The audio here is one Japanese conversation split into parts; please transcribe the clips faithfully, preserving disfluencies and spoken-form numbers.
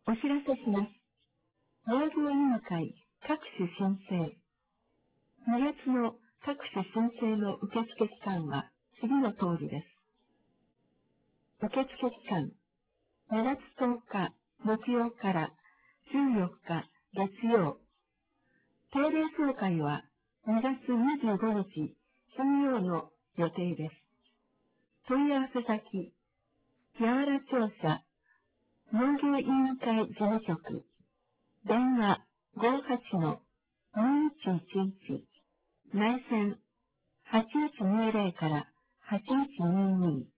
お知らせします。農業委員会各種申請。にがつの各種申請の受付期間は次の通りです。受付期間、にがつとおか木曜からじゅうよっか月曜。定例総会はにがつにじゅうごにち金曜の予定です。問い合わせ先、八原庁舎、農業委員会事務局、電話 ごーはちのにいちいちいち、内線はちいちにゼロからはちいちにに。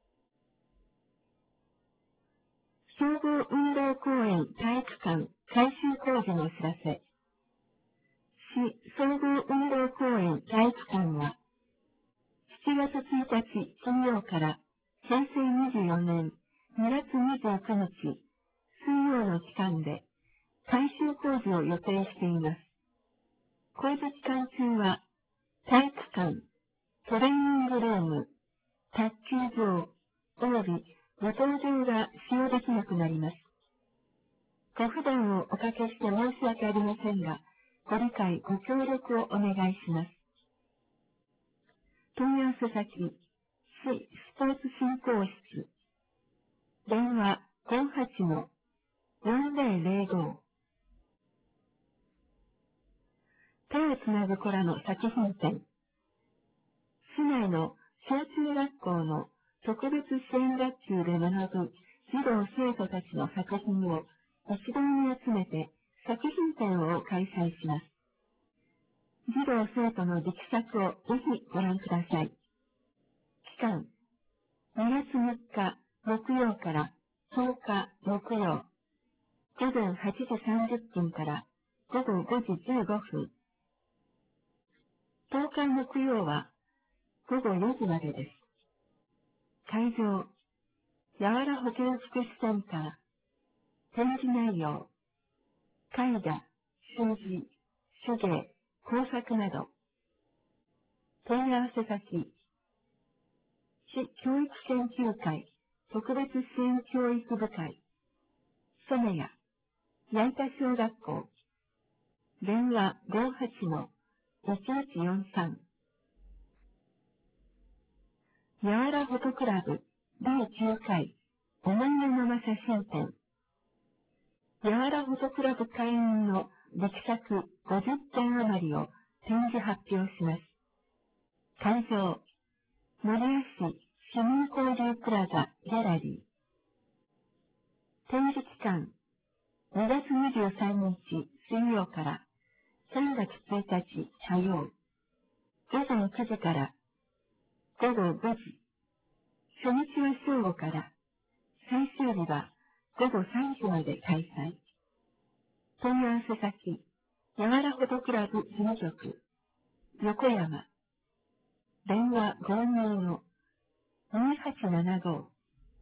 総合運動公園体育館改修工事のお知らせ。市総合運動公園体育館は、しちがつついたち金曜からへいせいにじゅうよねんにがつにじゅうくにち水曜の期間で改修工事を予定しています。工事期間中は、体育館、トレーニングルーム、卓球場、および舞踏場が使用できなくなります。ご不便をおかけして申し訳ありませんが、ご理解、ご協力をお願いします。問い合わせ先、市スポーツ振興室、電話 ごーはちのよんぜろぜろご。手をつなぐ子らの作品展。市内の小中学校の特別支援学級で学ぶ児童生徒たちの作品を一堂に集めて作品展を開催します。児童生徒の力作をぜひご覧ください。期間、にがつみっか木曜からとおか木曜、午前はちじさんじゅっぷんから午後ごじじゅうごふん。とおか木曜は午後よじまでです。会場、八原保健福祉センター。展示内容、絵画、習字、手芸、工作など。問い合わせ先、市教育研究会特別支援教育部会、染谷、矢板小学校、電話 ごーはちのいちいちよんさん。八原フォトクラブだいきゅうかい思い出のまま写真展。八原フォトクラブ会員の力作ごじゅってん余りを展示発表します。会場、守谷市市民交流プラザギャラリー。展示期間、にがつにじゅうさんにち水曜からさんがつついたち火曜、ごぜんくじからごごごじ。初日は正午から、最終日はごごさんじまで開催。問い合わせ先、八原フォトクラブ事務局、横山、電話ごーにーのにはちななご。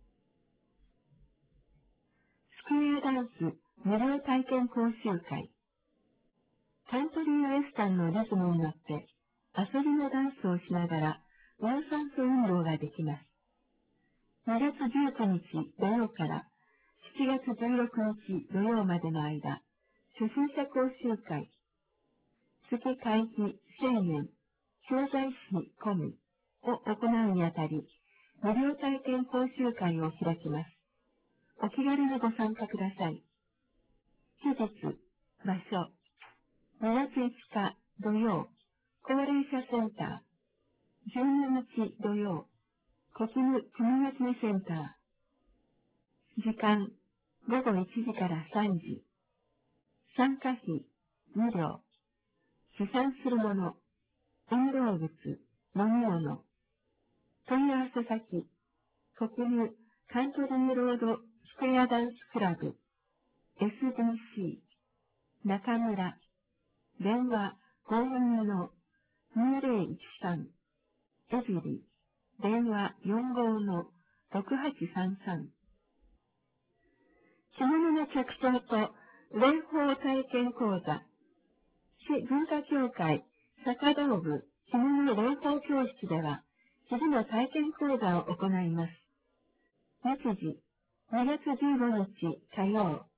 スクエアダンス無料体験講習会。カントリーウエスタンのリズムに乗って遊びのダンスをしながら有酸素運動ができます。にがつじゅうくにち土曜からしちがつじゅうろくにち土曜までの間、初心者講習会、月会費せんえん、教材費込みを行うにあたり、無料体験講習会を開きます。お気軽にご参加ください。期日、場所、にがついつか土曜、高齢者センター、じゅうににち土曜、国務組集センター。時間、ごごいちじからさんじ。参加費、無料。持参するもの、運動靴、飲み物。問い合わせ先、国務カントリーロードスクエアダンスクラブ、エスディーシー、中村、電話ごーにーのにぜろいちさん、エビリ、電話よんごーのろくはちさんさん。着物の着想と霊法体験講座。市文化協会坂道部着物霊法教室では、次の体験講座を行います。日時、にがつじゅうごにち火曜、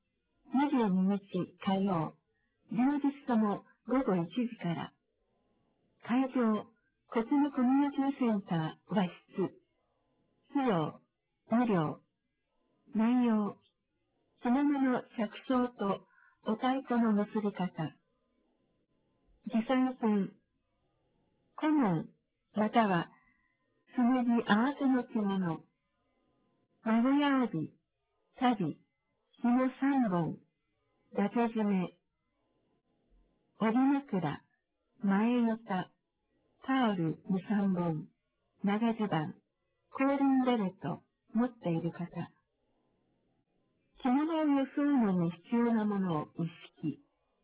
にじゅうににち火曜、両日ともごごいちじから。会場、コスモコミュニティセンター和室。費用、無料。内容、着物の着想とお太鼓の結び方。持参品、顧問、または、紬合わせの着物。名古屋帯、足袋、紐さんぼん、伊達締め。帯枕、前板、タオルに、さんぼん、長襦袢、後輪ベルト、持っている方。着物を装うのに必要なものを一式。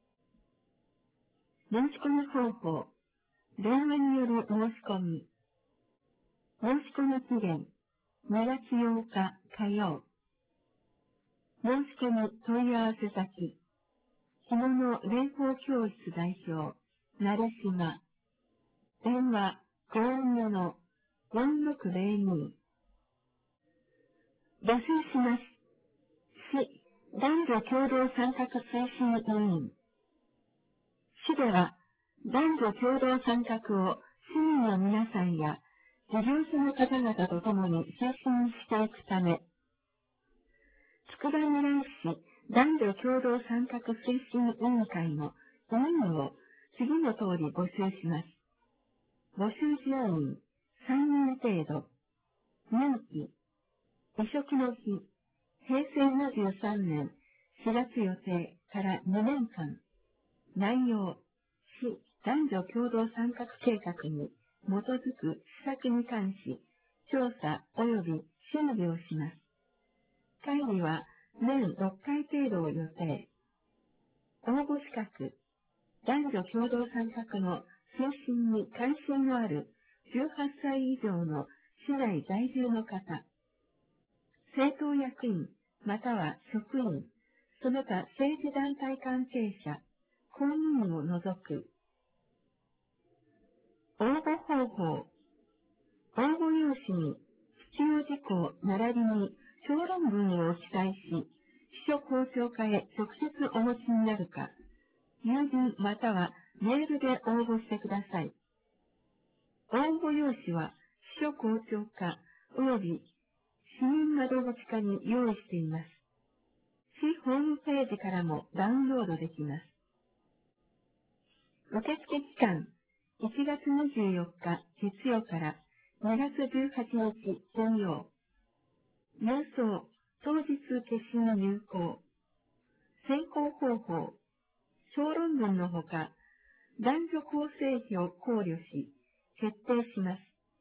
申し込み方法、電話による申し込み。申し込み期限、にがつようか火曜。申し込み問い合わせ先、着物霊宝教室代表、成島。電話ごーののよんろくぜろに。募集します。市男女共同参画推進委員。市では男女共同参画を市民の皆さんや事業者の方々と共に推進していくため、つくばみらい市男女共同参画推進委員会の委員を次の通り募集します。募集人員さんにん程度。任期、移植の日、へいせいにじゅうさんねんしがつ予定からにねんかん。内容、市男女共同参画計画に基づく施策に関し、調査及び審議をします。会議は年ろっかい程度を予定。応募資格、男女共同参画の推進に関心のあるじゅうはっさい以上の市内在住の方、政党役員または職員、その他政治団体関係者、公務員を除く。応募方法、応募用紙に必要事項並びに小論文を記載し、秘書校長課へ直接お持ちになるか、郵便またはメールで応募してください。応募用紙は秘書校長課及び市民窓口課に用意しています。市ホームページからもダウンロードできます。受付期間、いちがつにじゅうよっか月曜からにがつじゅうはちにち金曜。郵送、当日消印有効。選考方法、小論文のほか、男女構成比を考慮し、決定します。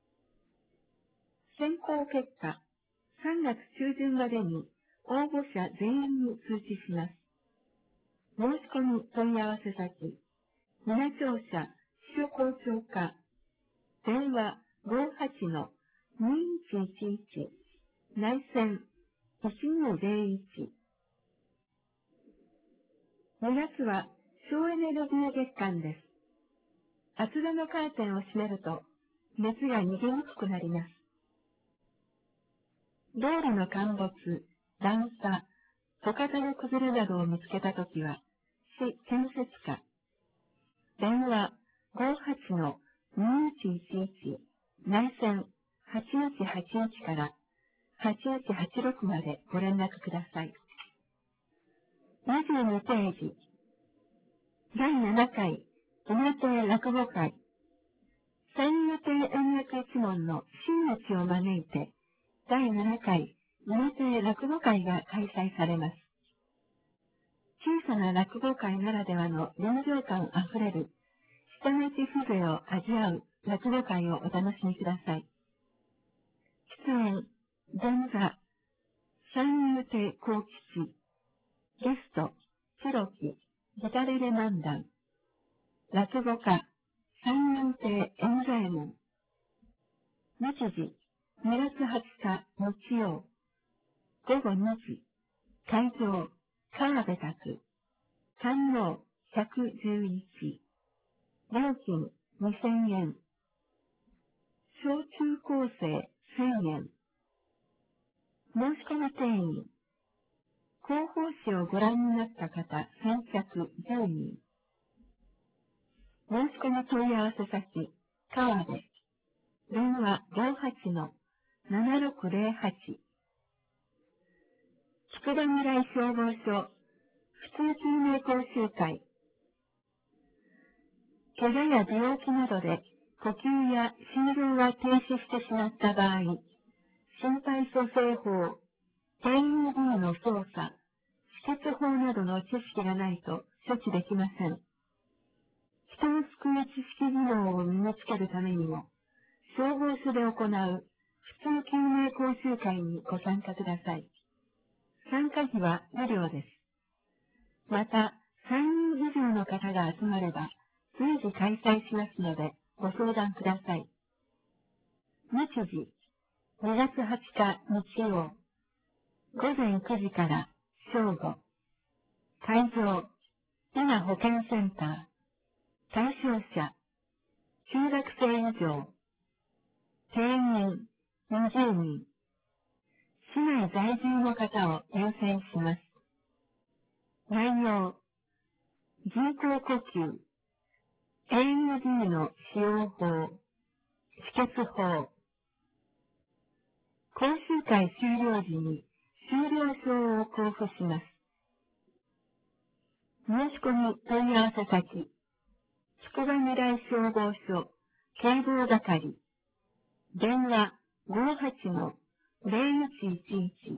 選考結果、さんがつちゅうじゅんまでに応募者全員に通知します。申し込み問い合わせ先、皆庁舎、秘書校長課、電話ごーはちのにいちいちいち、内線いちにぜろいち。にがつは省エネルギー月間です。厚手のカーテンを閉めると熱が逃げにくくなります。道路の陥没、段差、路肩の崩れなどを見つけたときは、市建設課、電話ごーはちのにいちいちいち、内線はちいちはちいちからはちいちはちろくまでご連絡ください。にじゅうにページ、だいななかい、稲亭落語会、三遊亭演劇一門の真打ちを招いて、だいななかい、稲亭落語会が開催されます。小さな落語会ならではの臨場感あふれる、下町風情を味わう落語会をお楽しみください。出演、前座、三遊亭幸吉、ゲスト、黒木、ギタレレ漫談、落語家、三遊亭円左衛門。日時、にがつはつか日曜、ごごにじ、会場、川辺宅、観音ひゃくじゅういち、料金にせんえん、小中高生せんえん、申し込み定員、 広報誌をご覧になった方、先着じゅうにん。申し込み問い合わせ先、川辺。電話ごーはちのななろくぜろはち。筑波未来消防署、普通救命講習会。怪我や病気などで呼吸や心臓が停止してしまった場合、心肺蘇生法、エーイーディー の操作、止血法などの知識がないと処置できません。人を救う知識技能を身につけるためにも、消防署で行う普通救命講習会にご参加ください。参加費は無料です。また、さんにん以上の方が集まれば、随時開催しますので、ご相談ください。日時、にがつはつか日曜、ごぜんくじから正午。会場、今保健センター。対象者、中学生以上。定員、にじゅうにん。市内在住の方を優先します。内容、人工呼吸、エーイーディー の使用法、止血法。講習会終了時に終了証を交付します。申し込み問い合わせ先、筑波未来消防署警防係、電話ごーはちのぜろいちいちいち。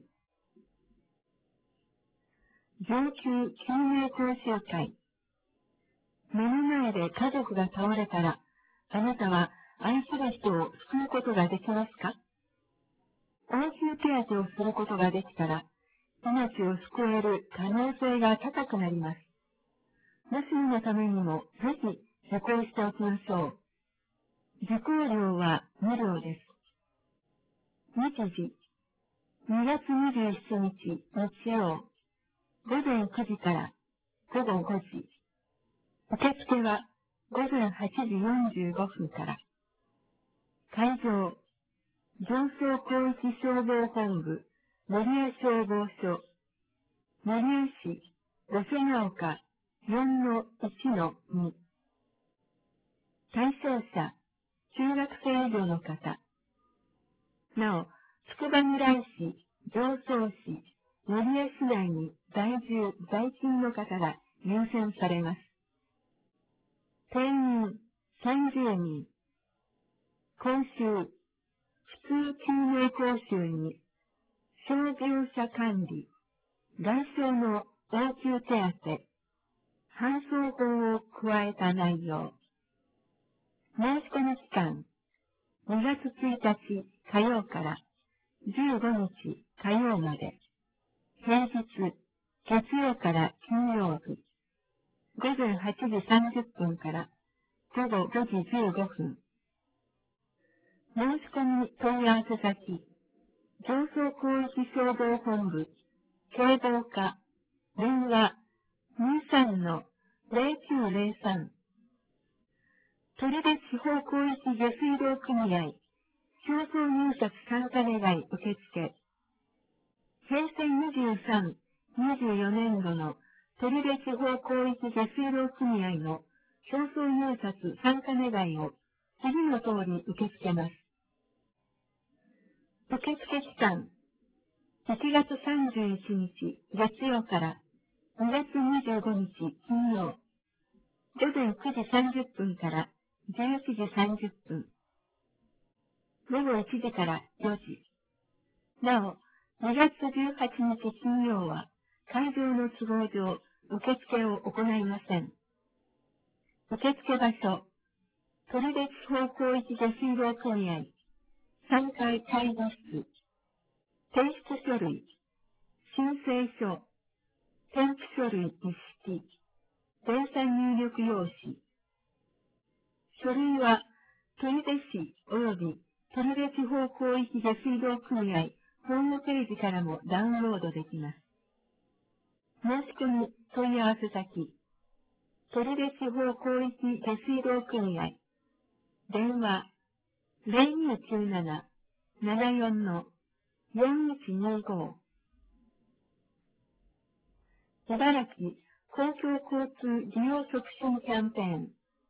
上級救命講習会。目の前で家族が倒れたら、あなたは愛する人を救うことができますか？応急手当てをすることができたら、命を救える可能性が高くなります。もしものためにも、ぜひ受講しておきましょう。受講料は無料です。日時、にがつにじゅうしちにち日曜、ごぜんくじからごごごじ。受付はごぜんはちじよんじゅうごふんから。会場、上層広域消防本部、守谷消防署、守谷市、五瀬ヶ丘 よんのいちのに。対象者、中学生以上の方。なお、筑波未来市、常総市、守谷市内に在住、在勤の方が優先されます。定員さんじゅうにん。講習、普通救命講習に、傷病者管理、外傷の応急手当、搬送法を加えた内容。申し込み期間、にがつついたち火曜からじゅうごにち火曜まで。平日、月曜から金曜日。ごぜんはちじさんじゅっぷんからごごごじじゅうごふん。申し込み問い合わせ先、上層広域消防本部、警防課、電話にさんのぜろきゅうぜろさん。取手地方広域下水道組合、競争入札参加願い受付。平成にじゅうさん、にじゅうよねんどの取手地方広域下水道組合の競争入札参加願いを次の通り受け付けます。受付期間、いちがつさんじゅういちにち月曜からにがつにじゅうごにち金曜、ごぜんくじさんじゅっぷんからじゅういちじさんじゅっぷん、ごごいちじからよじ。なお、にがつじゅうはちにち金曜は会場の都合上、受付を行いません。受付場所、取手地方広域下水道組合、さんがい会議室、提出書類、申請書、添付書類一式、電算入力用紙。書類は、取手市及び取手地方広域下水道組合ホームページからもダウンロードできます。申し込み問い合わせ先、取手地方広域下水道組合、電話ぜろにきゅうなな ななよんのよんいちにご。 茨城公共交通利用促進キャンペーン。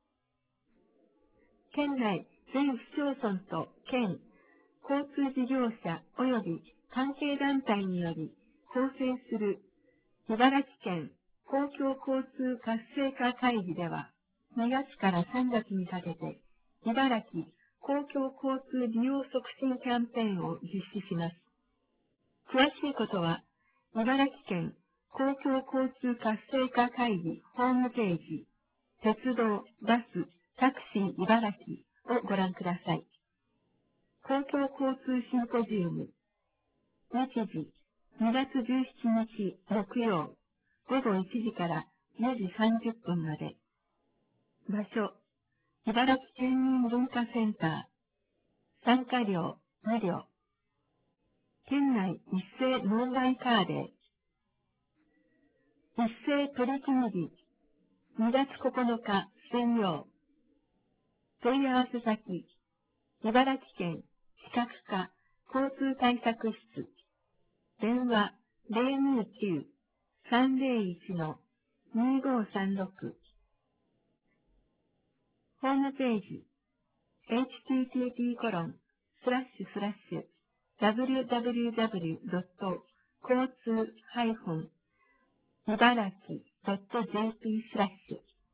県内全市町村と県、交通事業者及び関係団体により構成する茨城県公共交通活性化会議では、にがつからさんがつにかけて、茨城公共交通利用促進キャンペーンを実施します。詳しいことは、茨城県公共交通活性化会議ホームページ、鉄道、バス、タクシー茨城をご覧ください。公共交通シンポジウム。日時、にがつじゅうしちにち木曜、ごごいちじからよじさんじゅっぷんまで。場所、茨城県民文化センター。参加料、無料。県内一斉納買カーレー。一斉取り組み日、にがつここのか水曜。問い合わせ先、茨城県視覚課交通対策室。電話ゼロにきゅう さんゼロいち にごさんろく。ホームページ、エイチティーティーピーコロンスラッシュスラッシュダブリューダブリューダブリュードット交通茨城ドットジェーピースラッシ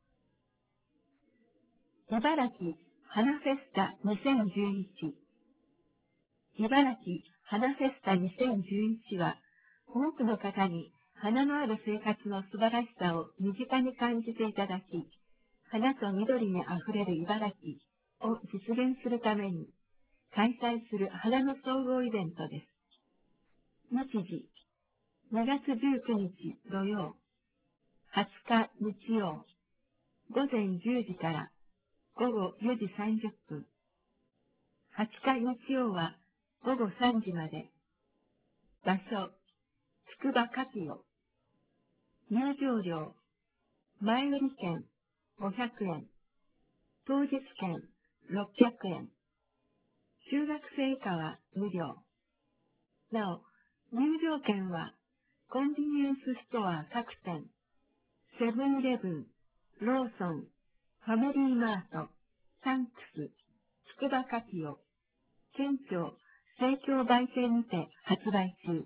ュ茨城花フェスタにせんじゅういち。茨城花フェスタにせんじゅういちは、多くの方に花のある生活の素晴らしさを身近に感じていただき、花と緑にあふれる茨城を実現するために、開催する花の総合イベントです。日時、にがつじゅうくにち土曜、はつか日曜、ごぜんじゅうじからごごよじさんじゅっぷん。はつか日曜はごごさんじまで。場所、つくばカピオ。入場料、前売り券ごひゃくえん、当日券ろっぴゃくえん、中学生以下は無料。なお、入場券はコンビニエンスストア各店、セブンイレブン、ローソン、ファミリーマート、サンクス、つくばカピオ、県庁、生協売店にて発売中。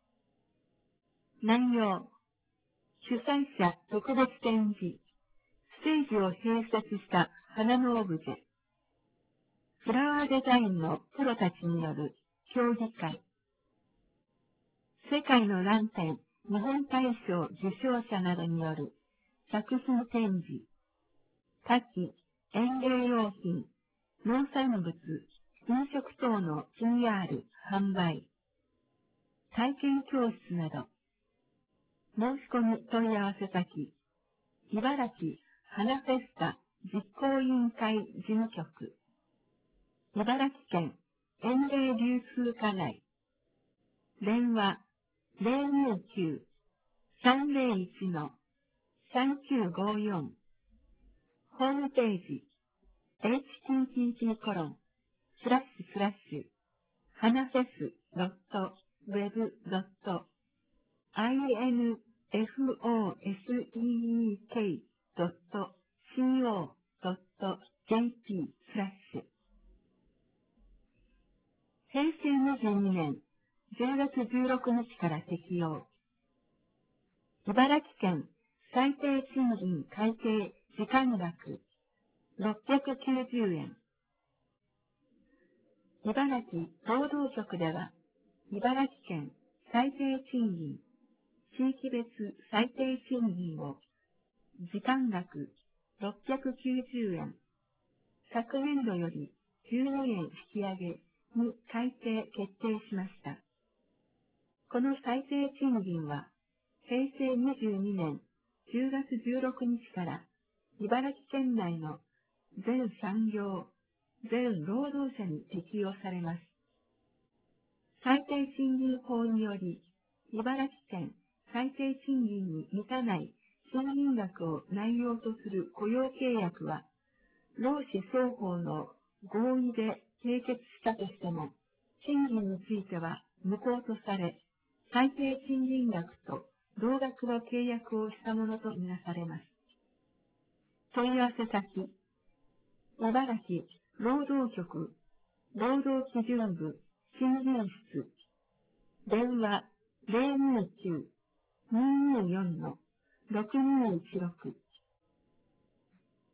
内容、主催者特別展示、ステージを併設した花のオブジェ、フラワーデザインのプロたちによる競技会、世界のランテン日本大賞受賞者などによる作品展示、花器、園芸用品、農産物、飲食等の ピーアール、販売、体験教室など、申し込み問い合わせ先、茨城花フェスタ実行委員会事務局、茨城県園芸流通課内、電話ゼロにきゅう さんゼロいち さんきゅうごよん、ホームページ、エイチティーティーピーコロンスラッシュスラッシュ花フェスドットウェブドットアイエヌエフオーエスイーイーケードットシーオードットジェーピースラッシュ平成にじゅうにねんじゅうがつじゅうろくにちから適用。茨城県最低賃金改定時間額ろっぴゃくきゅうじゅうえん。茨城労働局では、茨城県最低賃金、地域別最低賃金を時間額ろっぴゃくきゅうじゅうえん、昨年度よりじゅうにえん引き上げに改定決定しました。この最低賃金は、平成にじゅうにねんじゅうがつじゅうろくにちから茨城県内の全産業、全労働者に適用されます。最低賃金法により、茨城県最低賃金に満たない賃金額を内容とする雇用契約は、労使双方の合意で締結したとしても、賃金については無効とされ、最低賃金額と同額の契約をしたものとみなされます。問い合わせ先、茨城労働局労働基準部新人室、電話ゼロにきゅう にーにーよん ろくにーいちろく